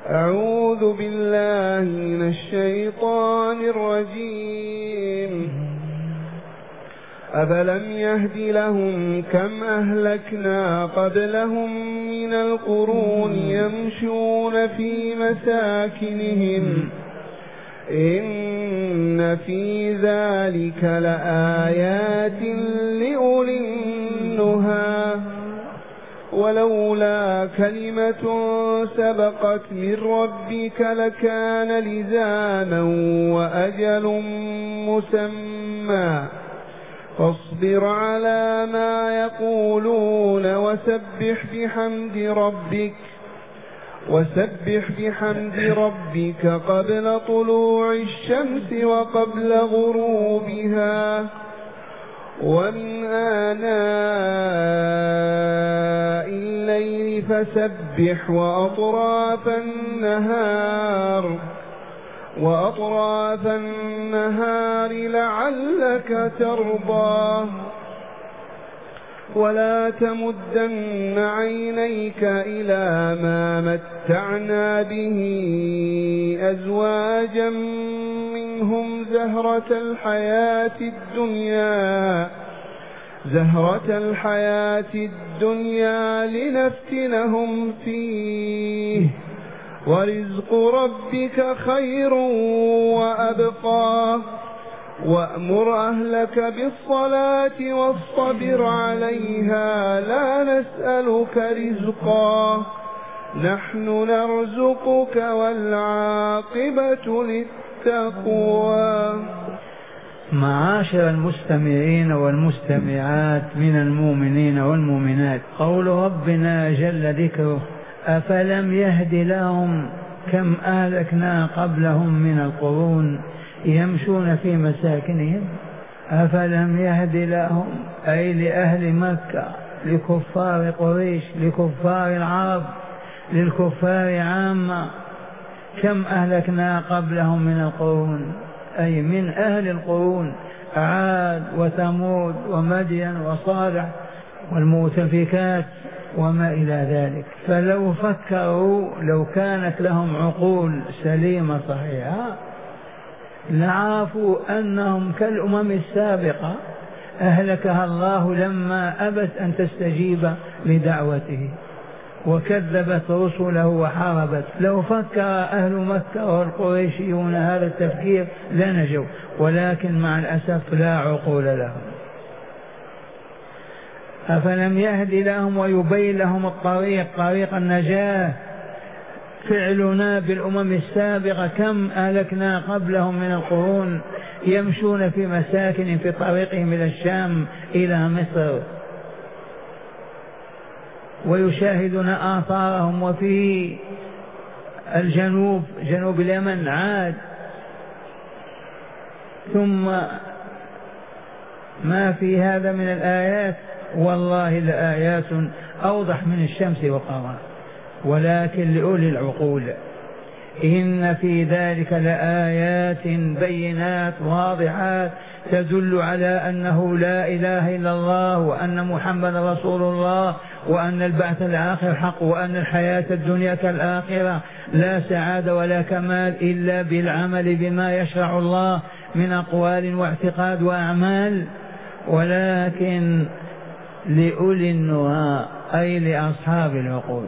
أعوذ بالله من الشيطان الرجيم. أفلم يهد لهم كم أهلكنا قبلهم من القرون يمشون في مساكنهم إن في ذلك لآيات لأولي النهى ولولا كلمة سبقت من ربك لكان لزاما وأجل مسمى فاصبر على ما يقولون وسبح بحمد ربك قبل طلوع الشمس وقبل غروبها ومن آناء الليل فسبح وأطراف النهار لعلك ترضى ولا تمدن عينيك إلى ما متعنا به أزواجا منهم زهرة الحياة الدنيا لنفتنهم فيه ورزق ربك خير وأبقى وأمر أهلك بالصلاة واصطبر عليها لا نسألك رزقا نحن نرزقك والعاقبة للتقوى. معاشر المستمعين والمستمعات من المؤمنين والمؤمنات، قول ربنا جل ذكره: أفلم يهد لهم كم أهلكنا قبلهم من القرون يمشون في مساكنهم. أفلم يهد لهم أي لأهل مكة، لكفار قريش، لكفار العرب، للكفار عامة، كم أهلكنا قبلهم من القرون، أي من أهل القرون: عاد وثمود ومدين وصالح والمؤتفكات وما إلى ذلك. فلو فكروا، لو كانت لهم عقول سليمة صحيحة، لعرفوا أنهم كالأمم السابقة أهلكها الله لما أبت أن تستجيب لدعوته وكذبت رسله وحاربت. لو فكر أهل مكة والقريشيون هذا التفكير لنجوا، ولكن مع الأسف لا عقول لهم. أفلم يهد لهم ويبين لهم الطريق، طريق النجاة. فعلنا بالأمم السابقة: كم أهلكنا قبلهم من القرون يمشون في مساكن في طريقهم إلى الشام إلى مصر، ويشاهدون آثارهم. وفي الجنوب، جنوب اليمن، عاد. ثم ما في هذا من الآيات، والله لآيات أوضح من الشمس والقمر، ولكن لأولي العقول. إن في ذلك لآيات بينات واضحات تدل على أنه لا إله إلا الله، وأن محمد رسول الله، وأن البعث الآخر حق، وأن الحياة الدنيا كالآخرة لا سعادة ولا كمال إلا بالعمل بما يشرع الله من أقوال واعتقاد وأعمال. ولكن لأولي النهى أي لأصحاب العقول.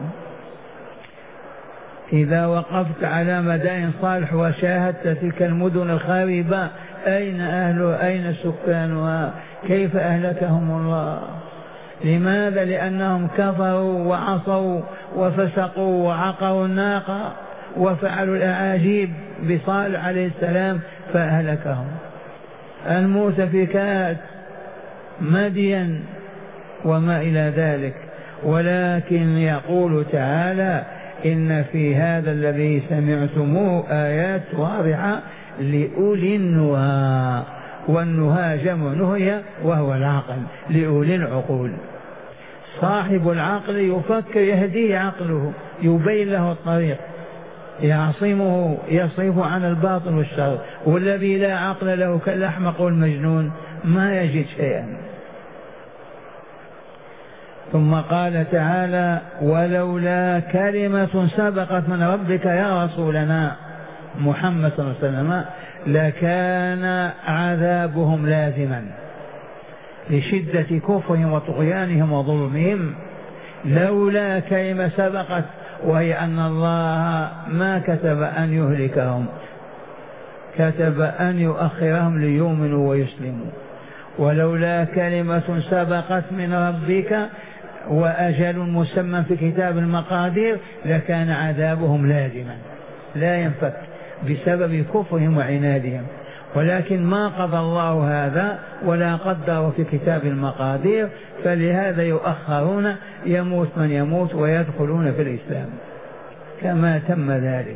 إذا وقفت على مدائن صالح وشاهدت تلك المدن الخاربة، أين أهلها؟ أين سكانها؟ كيف أهلكهم الله؟ لماذا؟ لأنهم كفروا وعصوا وفسقوا وعقروا الناقة وفعلوا الأعاجيب بصالح عليه السلام فأهلكهم. المؤتفكات، مدين وما إلى ذلك. ولكن يقول تعالى: إن في هذا الذي سمعتموه آيات واضحة لأولي النهى. والنهى جمع نهي وهو العقل، لأولي العقول. صاحب العقل يفكر، يهديه عقله، يبين له الطريق، يعصمه، يصرف عن الباطل والشر. والذي لا عقل له كالأحمق والمجنون ما يجد شيئا. ثم قال تعالى ولولا كلمة سبقت من ربك يا رسولنا محمد صلى الله عليه وسلم لكان عذابهم لازما لشدة كفرهم وطغيانهم وظلمهم. لولا كلمة سبقت، وهي أن الله ما كتب أن يهلكهم، كتب أن يؤخرهم ليؤمنوا ويسلموا. ولولا كلمة سبقت من ربك وأجل مسمى في كتاب المقادير لكان عذابهم لازما لا ينفك بسبب كفرهم وعنادهم، ولكن ما قضى الله هذا ولا قدر في كتاب المقادير، فلهذا يؤخرون، يموت من يموت ويدخلون في الإسلام كما تم ذلك.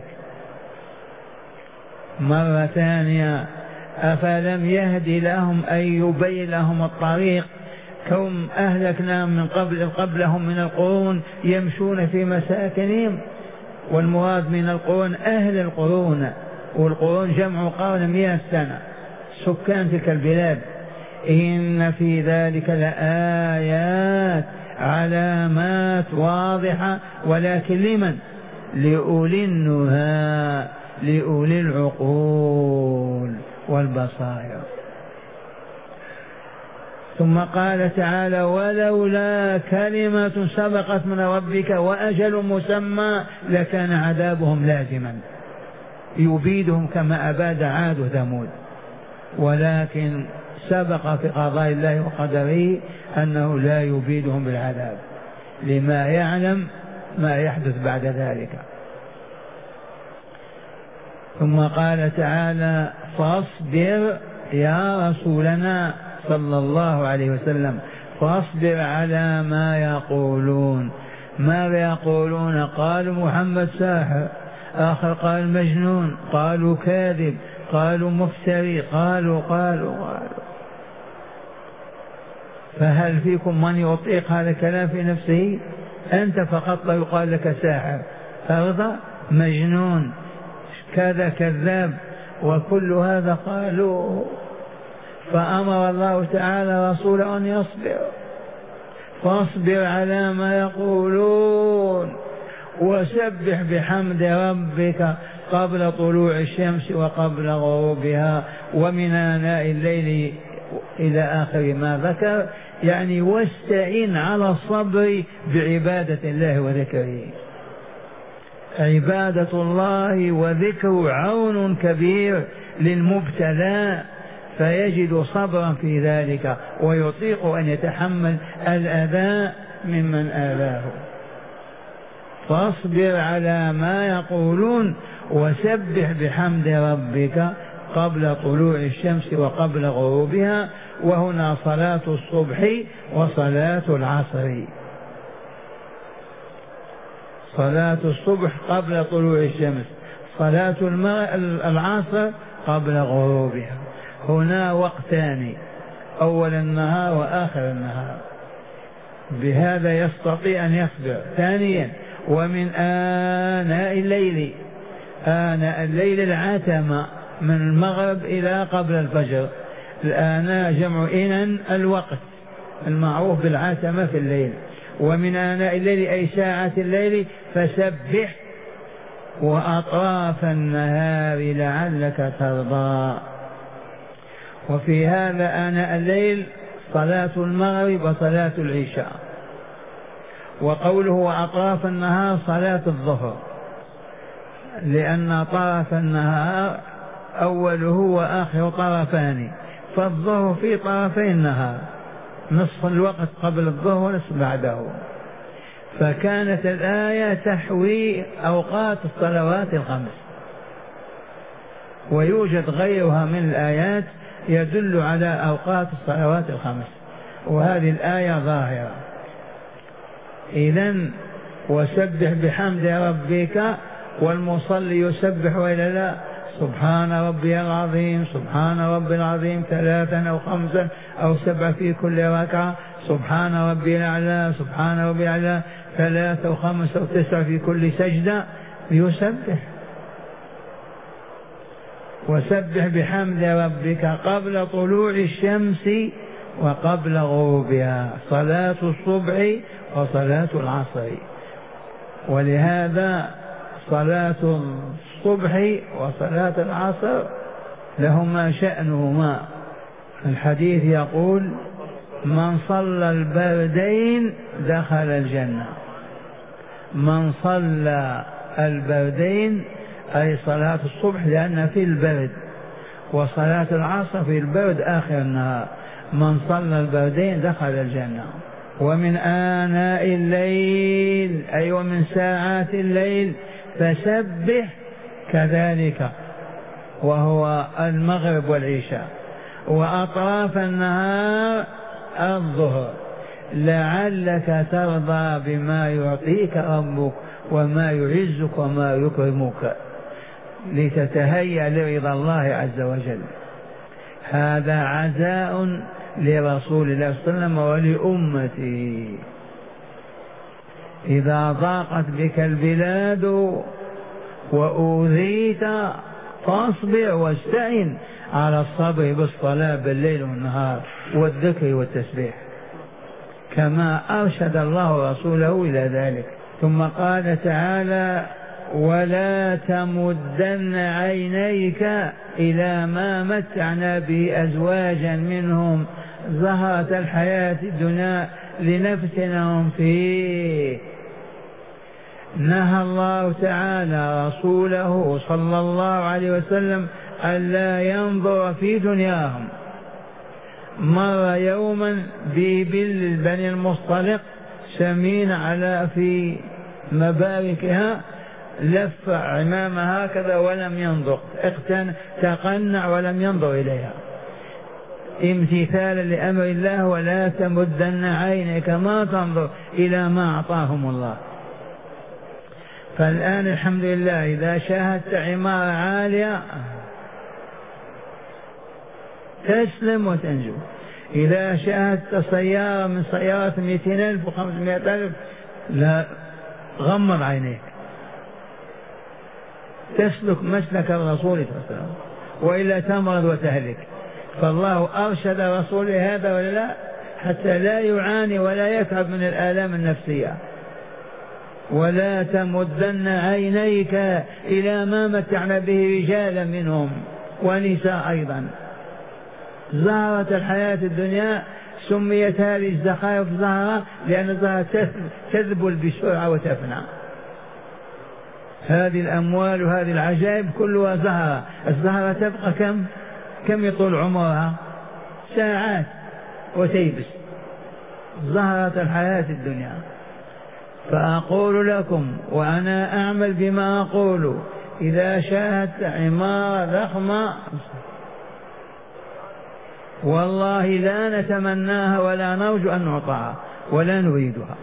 مرة ثانية أفلم يهد لهم أن يبين لهم الطريق كم أهلكنا من قبلهم من القرون يمشون في مساكنهم، والمراد من القرون أهل القرون، والقرون جمع قرن 100 سنة سكان تلك البلاد. إن في ذلك لآيات علامات واضحة، ولكن لمن؟ لأولي النهى، لأولي العقول والبصائر. ثم قال تعالى ولولا كلمة سبقت من ربك وأجل مسمى لكان عذابهم لازما يبيدهم كما أباد عاد وثمود، ولكن سبق في قضاء الله وقدره أنه لا يبيدهم بالعذاب لما يعلم ما يحدث بعد ذلك. ثم قال تعالى فاصبر يا رسولنا صلى الله عليه وسلم، فاصبر على ما يقولون. ماذا يقولون؟ قالوا محمد ساحر، آخر قال مجنون، قالوا كاذب، قالوا مفتري، قالوا. فهل فيكم من يطيق هذا الكلام في نفسه؟ أنت فقط لا يقال لك ساحر، أرضى مجنون كذا كذاب، وكل هذا قالوا. فأمر الله تعالى رسوله أن يصبر، فاصبر على ما يقولون وسبح بحمد ربك قبل طلوع الشمس وقبل غروبها ومن آناء الليل إلى آخر ما ذكر، يعني واستعن على الصبر بعبادة الله وذكره. عبادة الله وذكره عون كبير للمبتلى، فيجد صبرا في ذلك ويطيق أن يتحمل الأذى ممن آذاه. فاصبر على ما يقولون وسبح بحمد ربك قبل طلوع الشمس وقبل غروبها، وهنا صلاة الصبح وصلاة العصر. صلاة الصبح قبل طلوع الشمس، صلاة العصر قبل غروبها. هنا وقتان، أول النهار وآخر النهار، بهذا يستطيع أن يصبر. ثانيا ومن آناء الليل، آناء الليل العتمة من المغرب إلى قبل الفجر. الآناء جمع إنن الوقت المعروف بالعتمة في الليل. ومن آناء الليل أي ساعة الليل فسبح وأطراف النهار لعلك ترضى. وفي هذا آناء الليل صلاة المغرب وصلاة العشاء. وقوله وأطراف النهار صلاة الظهر، لأن طرف النهار أوله وآخر طرفان، فالظهر في طرفي النهار، نصف الوقت قبل الظهر ونصف بعده. فكانت الآية تحوي أوقات الصلوات الخمس، ويوجد غيرها من الآيات يدل على أوقات الصلوات الخمس، وهذه الآية ظاهرة. إذن وسبح بحمد ربك، والمصلي يسبح وإلا لا؟ سبحان ربي العظيم، سبحان ربي العظيم 3 أو 5 أو 7 في كل ركعة، سبحان ربي الأعلى، سبحان ربي الأعلى 3 أو 5 أو 9 في كل سجدة يسبح. وسبح بحمد ربك قبل طلوع الشمس وقبل غروبها، صلاة الصبح وصلاة العصر. ولهذا صلاة الصبح وصلاة العصر لهما شأنهما. الحديث يقول: من صلى البردين دخل الجنة. من صلى البردين أي صلاة الصبح لأن في البرد، وصلاة العصر في البرد آخر النهار. من صلى البردين دخل الجنة. ومن آناء الليل أي ومن ساعات الليل فسبح كذلك، وهو المغرب والعشاء. وأطراف النهار الظهر، لعلك ترضى بما يعطيك ربك وما يعزك وما يكرمك، لتتهيأ لرضا الله عز وجل. هذا عزاء لرسول الله صلى الله عليه وسلم ولأمته. إذا ضاقت بك البلاد وأوذيت فاصبر واستعن على الصبر بالصلاة بالليل والنهار والذكر والتسبيح، كما أرشد الله رسوله إلى ذلك. ثم قال تعالى: ولا تمدن عينيك إلى ما متعنا به أزواجا منهم زهرة الحياة الدنيا لنفتنهم فيه. نهى الله تعالى رسوله صلى الله عليه وسلم ألا ينظر في دنياهم. مر يوما ببل بني المصطلق سمين على في مباركها، لف عمامها هكذا ولم ينظر، تقنع ولم ينظر إليها امتثالا لأمر الله: ولا تمدن عينك، ما تنظر إلى ما أعطاهم الله. فالآن الحمد لله إذا شاهدت عمارة عالية تسلم وتنجو. إذا شاهدت سيارة من سيارات 200,000 و500,000 لا، غمض عينيك، تسلك مسلك الرسول صلى الله عليه وسلم، وإلا تمرض وتهلك. فالله أرشد رسوله هذا ولا لا، حتى لا يعاني ولا يتعب من الآلام النفسية. ولا تمدن عينيك إلى ما متعنا به رجالا منهم ونساء أيضا. زهرة الحياة الدنيا سميت هذه الزخارف زهرة لأن الزهرة تذبل بسرعة وتفنى. هذه الأموال وهذه العجائب كلها زهرة. الزهرة تبقى كم يطول عمرها؟ ساعات وتيبس. زهرة الحياة الدنيا. فأقول لكم وأنا أعمل بما أقول: إذا شاهدت عمارة ضخمة والله لا نتمناها ولا نرجو أن نعطاها ولا نريدها،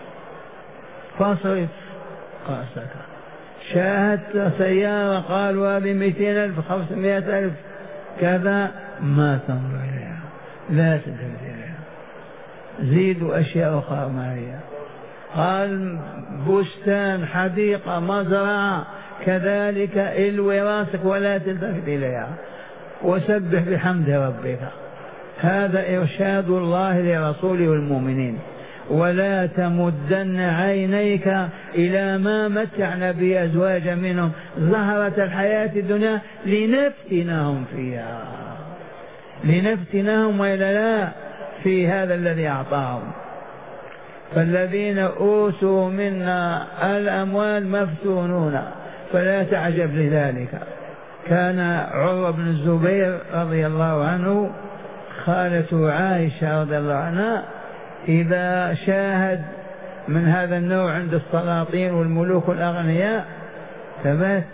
فاصرف قاسك. شاهدت سيارة قالوا هذه 200,000 500,000 كذا، ما تنظر إليها، لا تذهب إليها، زيدوا أشياء أخرى ما هي. قال بستان، حديقة، مزرعة، كذلك الوي راسك ولا تلتفت إليها، وسبح بحمد ربك. هذا إرشاد الله لرسوله والمؤمنين. ولا تمدن عينيك إلى ما متعنا بأزواجا منهم زهرة الحياة الدنيا لنفتنهم فيها، لنفتنهم وإلا لا في هذا الذي أعطاهم. فالذين أوتوا منا الأموال مفتونون، فلا تعجب لذلك. كان عروة بن الزبير رضي الله عنه خالته عائشة رضي الله عنها إذا شاهد من هذا النوع عند السلاطين والملوك الأغنياء ثبات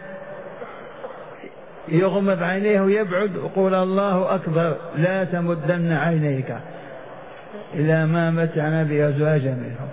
يغمض عينيه ويبعد ويقول: الله أكبر، لا تمدن عينيك إلى ما متعنا بأزواج منهم.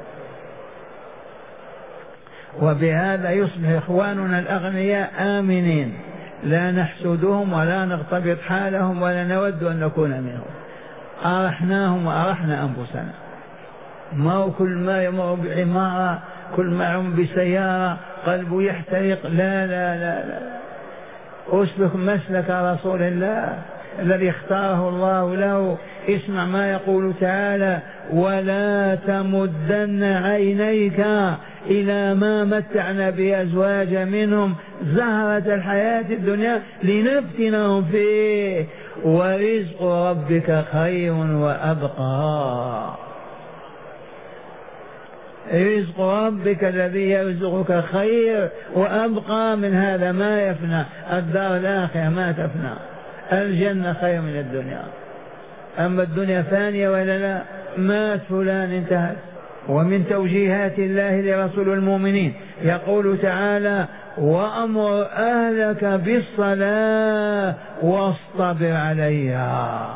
وبهذا يصبح إخواننا الأغنياء آمنين، لا نحسدهم ولا نغتبط حالهم ولا نود أن نكون منهم. أرحناهم وأرحنا أنفسنا. ما هو كل ما يمر بعمارة، كل ما يمر بسيارة قلبه يحترق، لا لا لا لا. أسلك مسلك رسول الله الذي اختاره الله له: اسمع ما يقول تعالى: ولا تمدن عينيك إلى ما متعنا بأزواج منهم زهرة الحياة الدنيا لنفتنهم فيه ورزق ربك خير وأبقى. رزق ربك الذي يرزقك خير وأبقى من هذا ما يفنى. الدار الآخرة ما تفنى، الجنة خير من الدنيا. أما الدنيا فانية ولا لا؟ مات فلان انتهت. ومن توجيهات الله لرسول المؤمنين يقول تعالى: وأمر أهلك بالصلاة واصطبر عليها.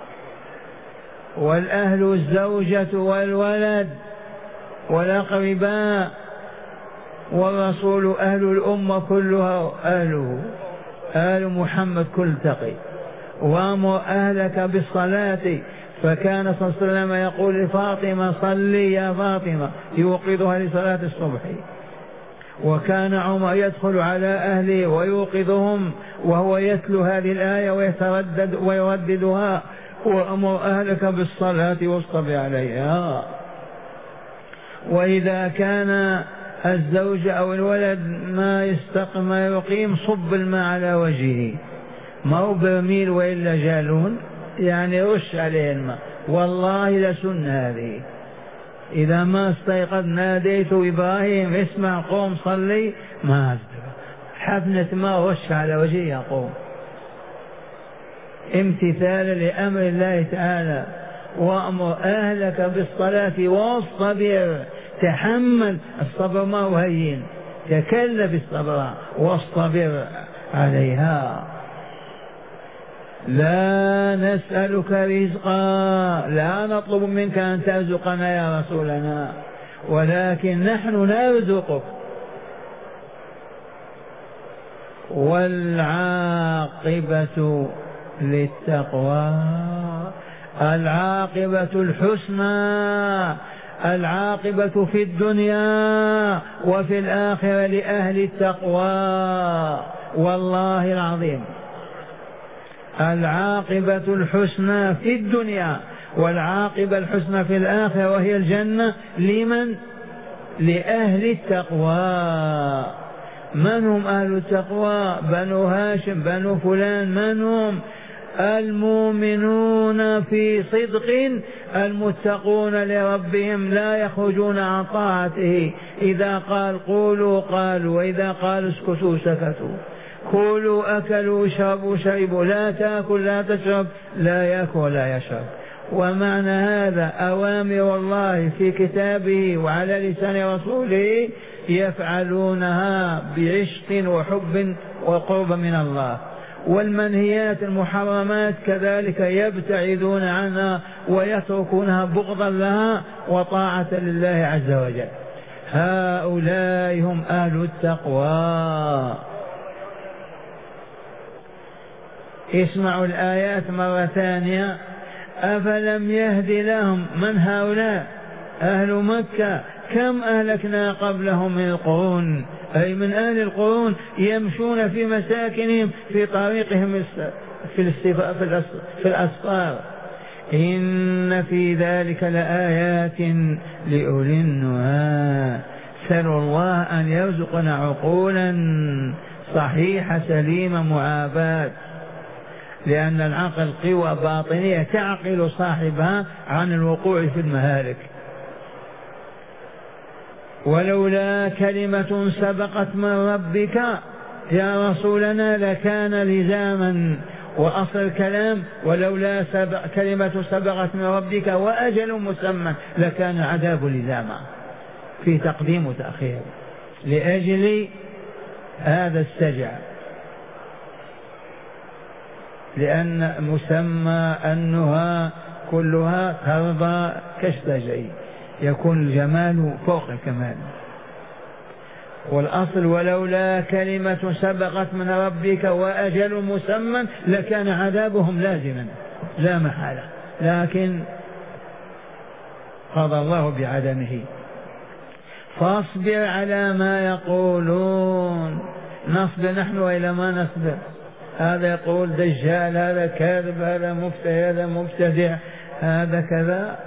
والأهل الزوجة والولد والأقرباء، والرسول أهل الأمة كلها أهله، آل محمد كل تقي. وأمر أهلك بالصلاة، فكان صلى الله عليه وسلم يقول لفاطمة: صلي يا فاطمة، يوقظها لصلاة الصبح. وكان عمر يدخل على أهله ويوقظهم وهو يتلو هذه الآية ويرددها: وأمر أهلك بالصلاة واصطبر عليها. وإذا كان الزوج أو الولد ما يستقم ما يقيم، صب الماء على وجهه، ما هو برميل وإلا جالون، يعني رش عليه الماء. والله لسن هذه. إذا ما استيقظ ناديت إبراهيم: اسمع قوم صلي، ما أصدق، حفنة ما رش على وجهه يقوم، امتثالا لأمر الله تعالى. وأمر أهلك بالصلاة واصطبر، تحمل. الصبر ما هو هين، تكلف الصبر واصطبر عليها. لا نسألك رزقا، لا نطلب منك أن ترزقنا يا رسولنا، ولكن نحن نرزقك. والعاقبة للتقوى، العاقبة الحسنى، العاقبة في الدنيا وفي الآخرة لأهل التقوى. والله العظيم العاقبة الحسنى في الدنيا والعاقبة الحسنى في الآخرة وهي الجنة. لمن؟ لأهل التقوى. من هم أهل التقوى؟ بنو هاشم، بنو فلان. من هم؟ المؤمنون في صدق، المتقون لربهم، لا يخرجون عن طاعته. إذا قال قولوا قالوا، وإذا قالوا اسكتوا سكتوا. كلوا أكلوا، اشربوا شربوا، لا تأكل لا تشرب، لا يأكل ولا يشرب. ومعنى هذا أوامر الله في كتابه وعلى لسان رسوله يفعلونها بعشق وحب وقرب من الله. والمنهيات المحرمات كذلك يبتعدون عنها ويتركونها بغضا لها وطاعة لله عز وجل. هؤلاء هم أهل التقوى. اسمعوا الآيات مرة ثانية. أفلم يهد لهم، من هؤلاء؟ أهل مكة. كم أهلكنا قبلهم من القرون، أي من أهل القرون يمشون في مساكنهم في طريقهم في الأسفار. إن في ذلك لآيات لأولي النهى. سلوا الله أن يرزقنا عقولا صحيحة سليمة معافاة، لأن العقل قوى باطنية تعقل صاحبها عن الوقوع في المهالك. ولولا كلمة سبقت من ربك يا رسولنا لكان لزاما. وأصل الكلام ولولا كلمة سبقت من ربك وأجل مسمى لكان عذاب لزاما، في تقديم وتأخير لأجل هذا السجع. لأن مسمى النهى كلها ترضى كالشجر، يكون الجمال فوق الكمال. والأصل ولولا كلمة سبقت من ربك وأجل مسمى لكان عذابهم لازما لا محالة، لكن قضى الله بعدمه. فاصبر على ما يقولون. نصبر نحن وإلى ما نصبر؟ هذا يقول دجال، هذا كاذب، هذا مفتري، هذا مبتدع، هذا كذا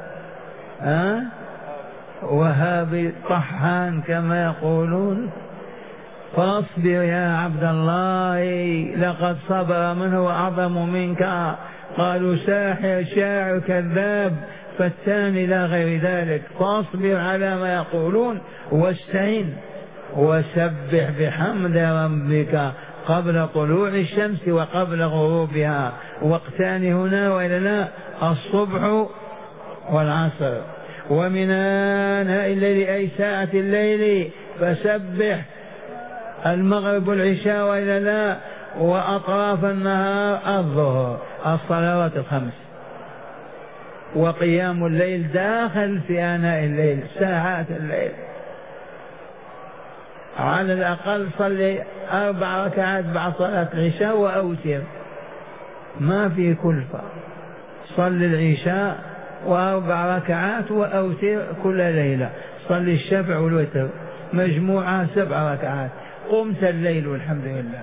وهابي طحان كما يقولون. فاصبر يا عبد الله لقد صبر من هو أعظم منك. قالوا ساحر شاعر كذاب فتان إلى غير ذلك. فاصبر على ما يقولون واستعن وسبح بحمد ربك قبل طلوع الشمس وقبل غروبها. وقتان هنا وإلا لا؟ الصبح والعصر. ومن آناء الليل أي ساعة الليل فسبح المغرب والعشاء وإلا لا؟ وأطراف النهار الظهر الصلوات الخمس. وقيام الليل داخل في آناء الليل ساعات الليل. على الأقل صلي 4 ركعات بعد صلاة العشاء وأوتر، ما في كلفة. صلي العشاء و4 ركعات وأوتر كل ليلة. صلي الشفع والوتر مجموعة 7 ركعات. قمت الليل والحمد لله.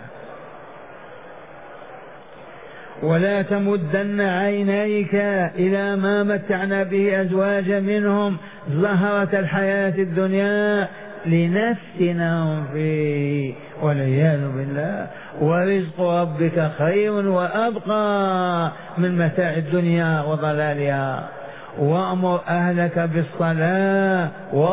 ولا تمدن عينيك إلى ما متعنا به أزواجا منهم زهرة الحياة الدنيا لنفتنهم فيه والعياذ بالله. ورزق ربك خير وأبقى من متاع الدنيا وضلالها. وأمر أهلك بالصلاة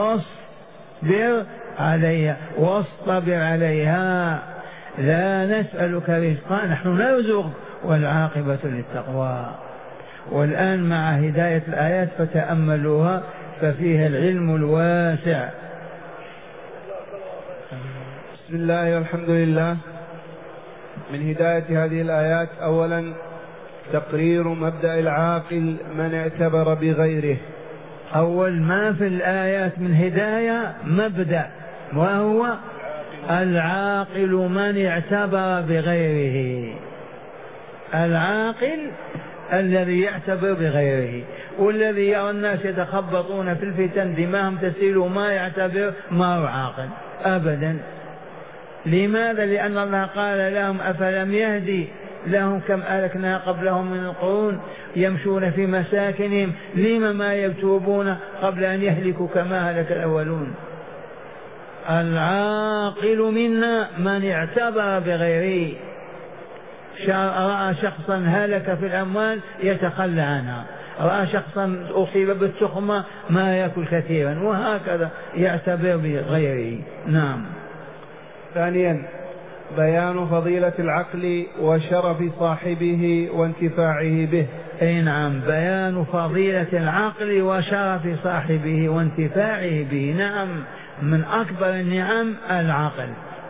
واصطبر عليها. لا نسألك رزقا نحن نرزق والعاقبة للتقوى. والآن مع هداية الآيات فتأملوها ففيها العلم الواسع. بسم الله والحمد لله. من هداية هذه الآيات أولا تقرير مبدأ العاقل من اعتبر بغيره. أول ما في الآيات من هداية مبدأ، وهو العاقل من اعتبر بغيره. العاقل الذي يعتبر بغيره، والذي يرى الناس يتخبطون في الفتن دماهم تسيل وما يعتبر ما هو عاقل أبدا. لماذا؟ لأن الله قال لهم أفلم يهدي لهم كم أهلكنا قبلهم من القرون يمشون في مساكنهم لم ما يتوبون قبل أن يهلكوا كما هلك الأولون. العاقل منا من اعتبر بغيره. رأى شخصا هلك في الأموال يتخلى عنها، رأى شخصا أصيب بالتخمة ما يأكل كثيرا، وهكذا يعتبر بغيره. نعم. ثانيا بيان فضيلة العقل وشرف صاحبه وانتفاعه به. أي نعم، بيان فضيلة العقل وشرف صاحبه وانتفاعه به. نعم، من أكبر النعم العقل.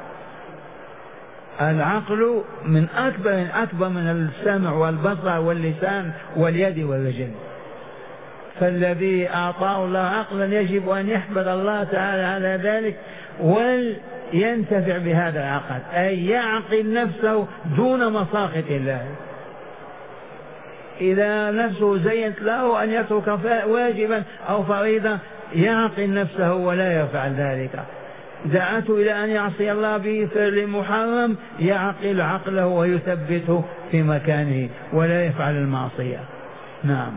العقل من أكبر من السمع والبصر واللسان واليد والرجل. فالذي أعطاه الله عقلا يجب أن يحمد الله تعالى على ذلك وينتفع بهذا العقل، أي يعقل نفسه دون مساخط الله. إذا نفسه زينت له أن يترك واجبا أو فريضة يعقل نفسه ولا يفعل ذلك. دعته إلى أن يعصي الله بفعل محرم يعقل عقله ويثبته في مكانه ولا يفعل المعصية. نعم.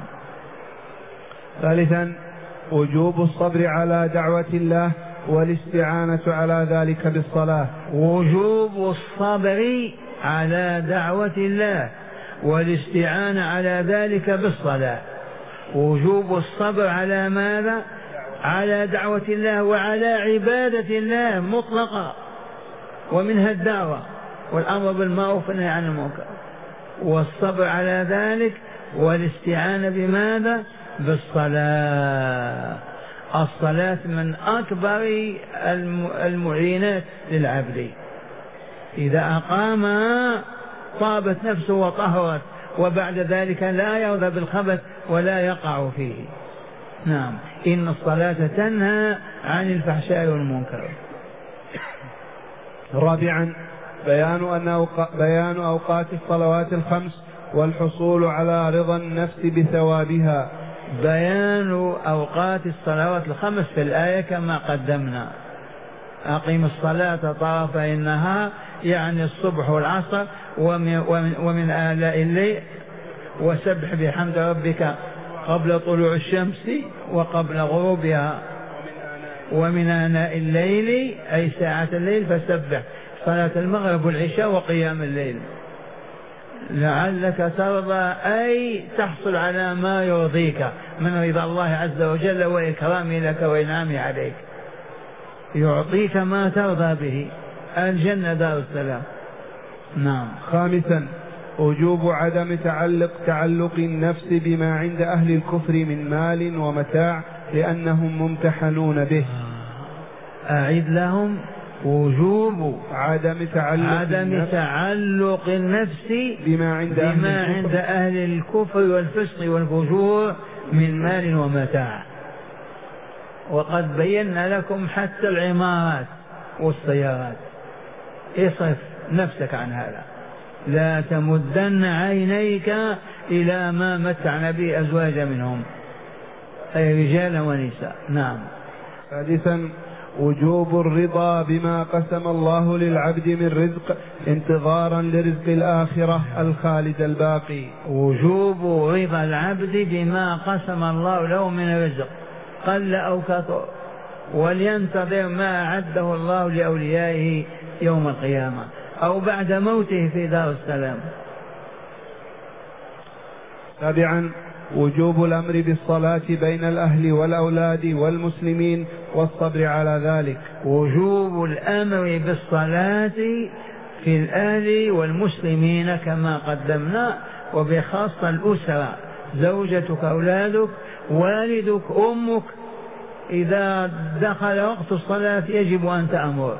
ثالثا وجوب الصبر على دعوة الله والاستعانة على ذلك بالصلاة. وجوب الصبر على دعوة الله والاستعانة على ذلك بالصلاة. وجوب الصبر على ماذا؟ على دعوة الله وعلى عبادة الله مطلقة، ومنها الدعوة والأمر بالمعروف والنهي عن المنكر، والصبر على ذلك والاستعانة بماذا؟ بالصلاة. الصلاة من أكبر المعينات للعبد، إذا أقامها طابت نفسه وطهرت، وبعد ذلك لا يرضى بالخبث ولا يقع فيه. نعم، إن الصلاة تنهى عن الفحشاء والمنكر. رابعا بيان أوقات الصلوات الخمس والحصول على رضا النفس بثوابها. بيان أوقات الصلوات الخمس في الآية كما قدمنا. أقيم الصلاة طرفي النهار يعني الصبح والعصر ومن آلاء الليل، وسبح بحمد ربك قبل طلوع الشمس وقبل غروبها، ومن آناء الليل أي ساعة الليل فسبح، صلاة المغرب والعشاء وقيام الليل لعلك ترضى، أي تحصل على ما يرضيك من رضا الله عز وجل وإكرامه لك وإنعامه عليك، يعطيك ما ترضى به، الجنة دار السلام. نعم. خامسا وجوب عدم تعلق النفس بما عند أهل الكفر من مال ومتاع لأنهم ممتحنون به. أعد لهم وجوب عدم تعلق النفس بما عند أهل الكفر والفسق والفجور من مال ومتاع. وقد بينا لكم حتى العمارات والسيارات، اصرف نفسك عن هذا، لا تمدن عينيك إلى ما متعنا به أزواج منهم أي رجال ونساء. نعم. سادسا وجوب الرضا بما قسم الله للعبد من رزق انتظارا لرزق الآخرة الخالد الباقي. وجوب رضا العبد بما قسم الله له من رزق قل أو كثر، ولينتظر ما أعده الله لأوليائه يوم القيامة أو بعد موته في دار السلام. سابعا وجوب الأمر بالصلاة بين الأهل والأولاد والمسلمين والصبر على ذلك. وجوب الأمر بالصلاة في الأهل والمسلمين كما قدمنا، وبخاصة الأسرة، زوجتك، أولادك، والدك، أمك، إذا دخل وقت الصلاة يجب أن تأمر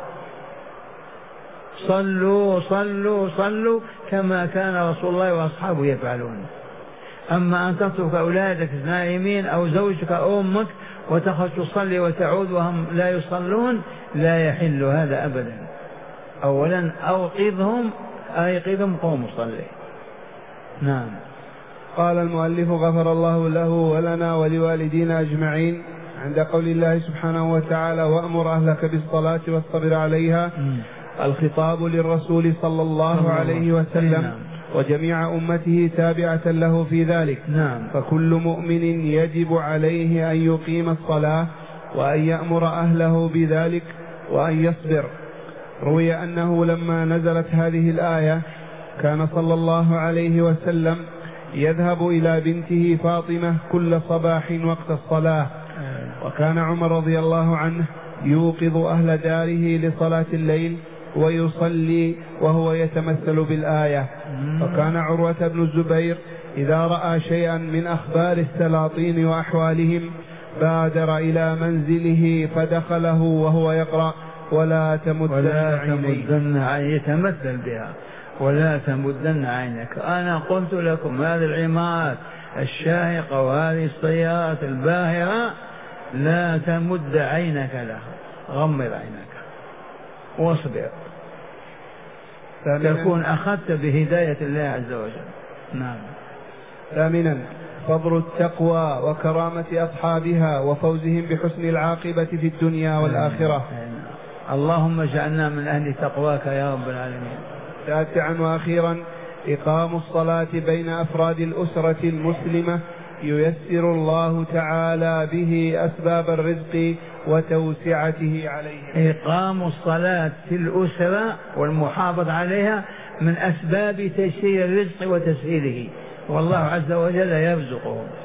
صلوا صلوا صلوا كما كان رسول الله وأصحابه يفعلون. أما أن تترك أولادك نائمين أو زوجك أو أمك وتخرج تصلي وتعود وهم لا يصلون، لا يحل هذا أبدا. أولا أيقظهم قوموا صلي. نعم. قال المؤلف غفر الله له ولنا ولوالدينا أجمعين عند قول الله سبحانه وتعالى وأمر أهلك بالصلاة واصطبر عليها، الخطاب للرسول صلى الله عليه وسلم وجميع أمته تابعة له في ذلك. فكل مؤمن يجب عليه أن يقيم الصلاة وأن يأمر أهله بذلك وأن يصبر. روي أنه لما نزلت هذه الآية كان صلى الله عليه وسلم يذهب إلى بنته فاطمة كل صباح وقت الصلاة، وكان عمر رضي الله عنه يوقظ أهل داره لصلاة الليل ويصلي وهو يتمثل بالآية. وكان عروة بن الزبير إذا رأى شيئا من أخبار السلاطين وأحوالهم بادر إلى منزله فدخله وهو يقرأ ولا تمدن عينيك، يتمثل بها ولا تمدن عينك. أنا قلت لكم هذه العمارات الشاهقة وهذه السيارات الباهرة لا تمد عينك لها، غمض عينك واصبر تكون أخذت بهداية الله عز وجل. نعم. ثامنا فضل التقوى وكرامة أصحابها وفوزهم بحسن العاقبة في الدنيا والآخرة. اللهم اجعلنا من أهل تقواك يا رب العالمين. تاسعا وأخيرا إقام الصلاة بين أفراد الأسرة المسلمة ييسر الله تعالى به أسباب الرزق وتوسعته عليهم. إقام الصلاة في الأسرة والمحافظة عليها من أسباب تيسير الرزق وتسهيله، والله عز وجل يرزقهم.